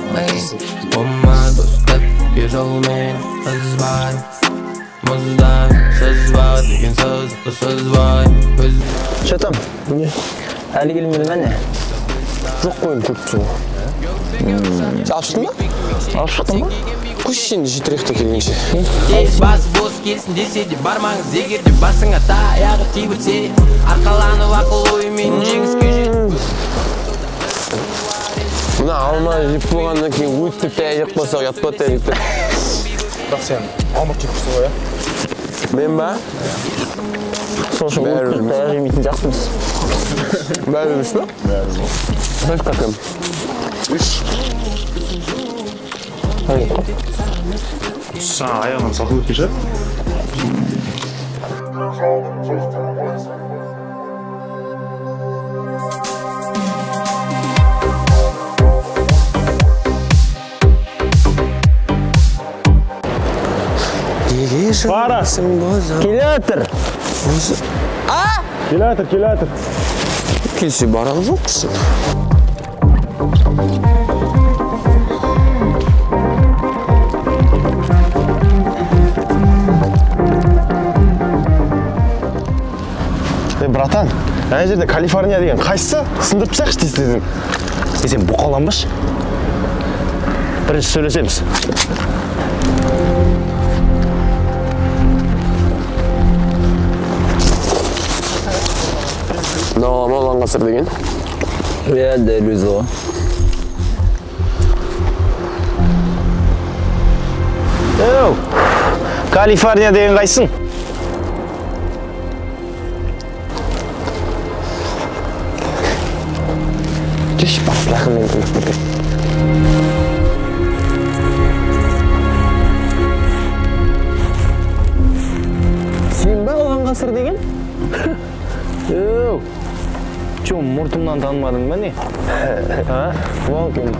Olmaz dostep bir olmayan hız var. Muzdan söz var, degan söz var. Çatam. Ne? Hali gelmedi bana. Çok koyun köpçü. Alıştın mı? Alıştın mı? Kuş şimdi jitirekte kelince. Bas boz gelsin deseydi barmağınız egerde basыңа таяғы тибітсе арқаланып ақыл оймен жеңіске жет. Mına alma jip болғаннан кейін өйтіп тәжік болсақ ятпа тәжікті. Бірақ сен алмат жепсің ғой, Мен ба? Сол үшін өйтіп таяқ жемейтін жақсымыз. Бәріміз ба? Сөз қақым. Жаңа аяғынан салқын өткен шығар. Барасың боза. Келе жатыр. Келе жатыр. Келсе барақ жоқсың. Братан, ана жерде Калифорния деген қайсысы? Сындырып тастайықшы тез-тезден. Сен бұқаланбашы. Бірінші сөйлесеміз. Нағалама olan ғасыр деген. Иә, дәл өзі ғой. Еу, Калифорния деген қайсың? Кеш баслақымен көміп. Сен ба оған ғасыр деген? Еу, чо, мұртымнан танымадың ба не? Волкин.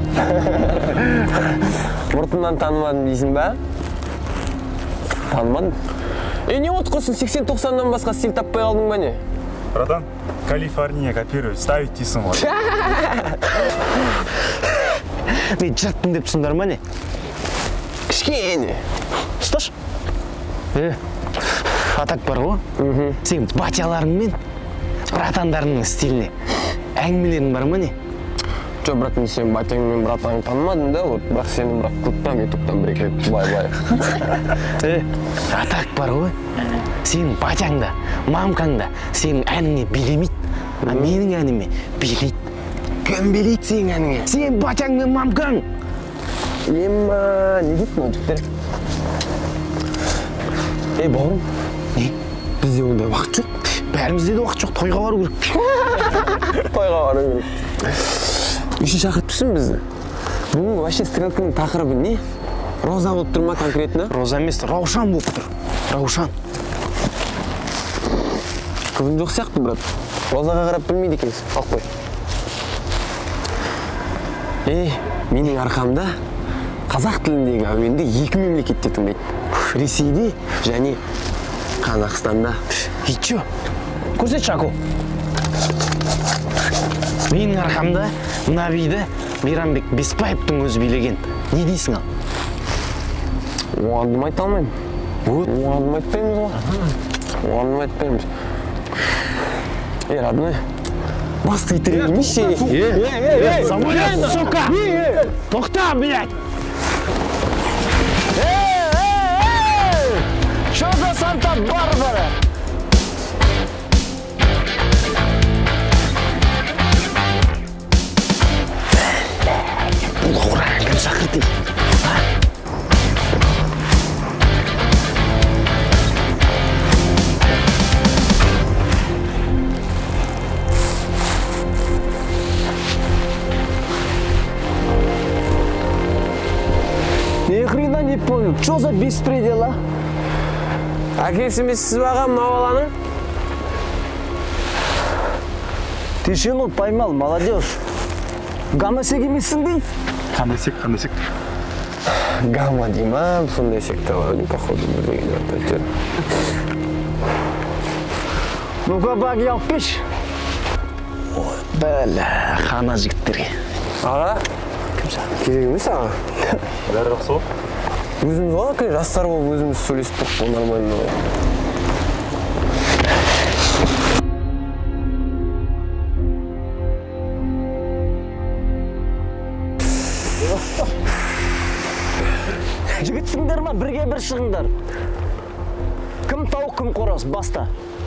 Мұртымнан танымадым дейсің ба? Танымадым. Не отқырсың 80-90-нан басқа стиль таппай қалдың ба не? Братан, Калифорния копирует, ставить дейсің ғой. Мен жырттың деп түсіңдер ма не? Кішкене. Ұсташ? Атак бар ғой? Сен батяларыңмен братандарыңның стиліне әңгімелерің бар ма не? Жо, братан, сен батяң мен братаң танымадың да, бірақ сені бірақ клубтан, ютубтан бір-екі бай-бай. Атак бар ғой? Сенің батяң да, мамкаң да сенің әніңе билемейді, а менің әніме билейді. Кім билейді сенің әніңе? Сен батяң мен мамкаң! Ема, не дейді мына жүктер? Бауырым, бізде ондай уақыт жоқ. Бәрімізде де уақыт жоқ, тойға бару керек. Тойға бару керек. Үшін шақыртыпсың бізді. Бүгін вообще стрелканың тақырыбы не? Роза болып тұр ма конкретно? Роза емес, Раушан болып тұр. Раушан. Көбін жоқ сияқты, брат. Розаға қарап білмейді екенсің. Қалқ қой. Менің арқамда қазақ тіліндегі әуенді 2 мемлекетте тыңдайды. Ресейде және Қазақстанда. Ичо, көрсет Шако. Менің арқамда мына биді Мейрамбек Беспаевтың өзі билеген. Не дейсің ал? Оғандым айта алмаймын. Оғандым айтпаймыз ғой. Оғандым айтпаймыз. Родной, басты итеремеші. Самолет, сука! Тоқта, блядь! Что за Санта-Барбара? Бұл құраған кім шақырды? Ни хрена не понял, что за беспредел, а? Әкесі емессіз баға мынау баланың? Тишину поймал, молодежь. Гамасек емессің дейін? Қандайсек. Гамма дейма, сондай секта бар, походу, бірдеген. Ну-ка, баги алып келші. Бәлі, қана жігіттерге. Аға, саған. Керек емес саған. Бәрі жақсы ғой. Өзіміз ғой, жастар болып өзіміз сөйлестік, ол нормально ғой. Жігітсіңдер ма, бірге бір шығыңдар. Кім тауық, кім қораз, баста.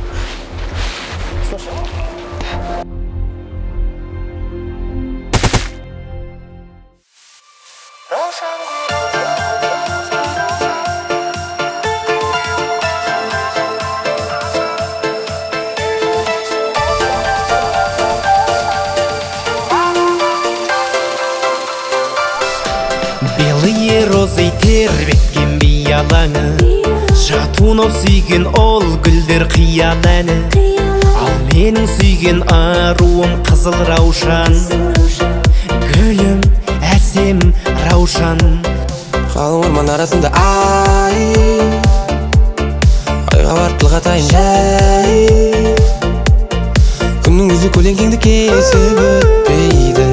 Белые розы тербеткен биялаңы, жатунов сүйген ол гүлдер қиял әні. Ал менің сүйген аруым қызыл раушан, гүлім әсем раушан. Қалың орман арасында айға барып тіл қатайын жай. Күннің өзі көлеңкеңді кесіп өтпейді,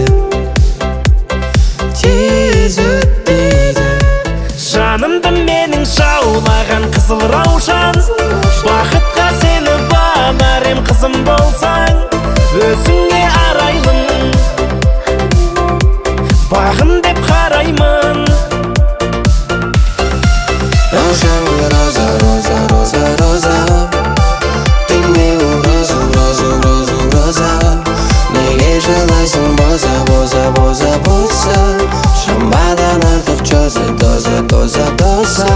тез өтпейді. Жанымды менің жаулаған қызыл раушан, бақытқа сені балар ем қызым болсаң. Өзіңе арайлым, бағым деп қараймын. Раушан гүл роза, роза, роза, роза. Ты мне роза, роза, роза, роза. Неге жылайсың боза, боза, боза, боза. Шамадан артық чоза, доза, доза, доза.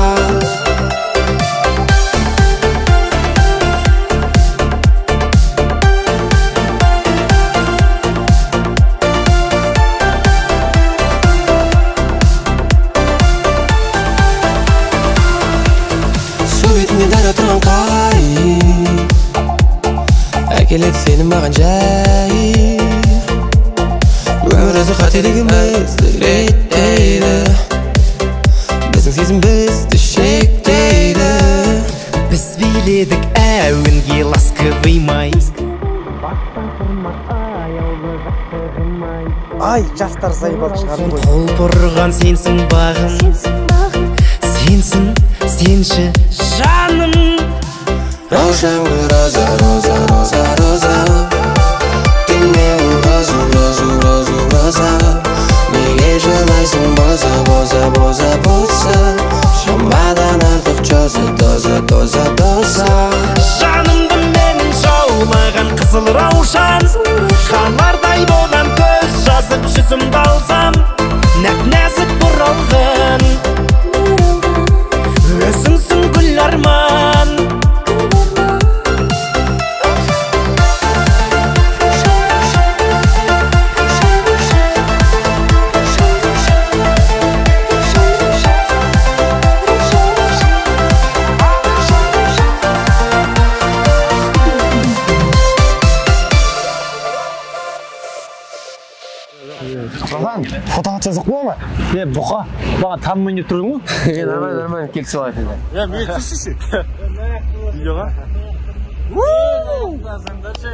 Әкеледі сені маған жай. Өмір өзі қателігімізді реттейді, біздің сезім бізді шектейді. Біз биледік әуенге ласковый май. Ай, жастар сайбал шығарды ғой. Қол бұрған сенсің бағым, сенсің, сенші жаным. Раушан гүл роза, роза, роза, роза. Ты мне роза, роза, роза, роза. Неге жылайсың боза, боза, боза, боза. Шамадан артық чоза, доза, доза, доза. Жанымды менің жаулаған қызыл раушан, қалардай болам көз жазып жүзімді алсам. Нәп-нәзік бұралған, өзіңсің гүл арман. Фото атсақ бола ма? Бұқа, баған танымайын деп тұрдың ғой? Нормально, нормально, келісіп алайық. Мен түсіші. Видеоға?